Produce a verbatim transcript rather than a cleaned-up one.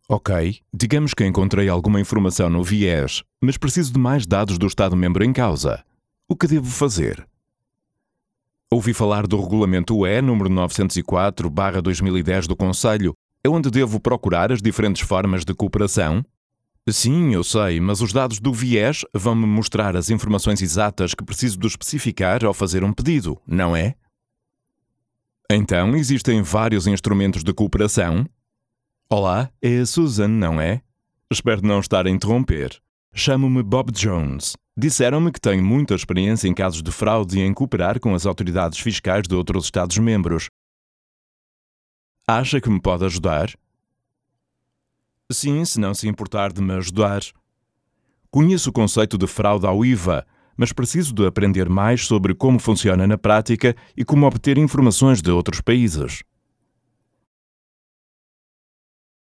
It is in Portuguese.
Ok, digamos que encontrei alguma informação no viés, mas preciso de mais dados do Estado-membro em causa. O que devo fazer? Ouvi falar do Regulamento U E número novecentos e quatro barra dois mil e dez do Conselho, é onde devo procurar as diferentes formas de cooperação? Sim, eu sei, mas os dados do viés vão-me mostrar as informações exatas que preciso de especificar ao fazer um pedido, não é? Então, existem vários instrumentos de cooperação? Olá, é a Susan, não é? Espero não estar a interromper. Chamo-me Bob Jones. Disseram-me que tenho muita experiência em casos de fraude e em cooperar com as autoridades fiscais de outros Estados-membros. Acha que me pode ajudar? Sim, se não se importar de me ajudar. Conheço o conceito de fraude ao I V A, mas preciso de aprender mais sobre como funciona na prática e como obter informações de outros países.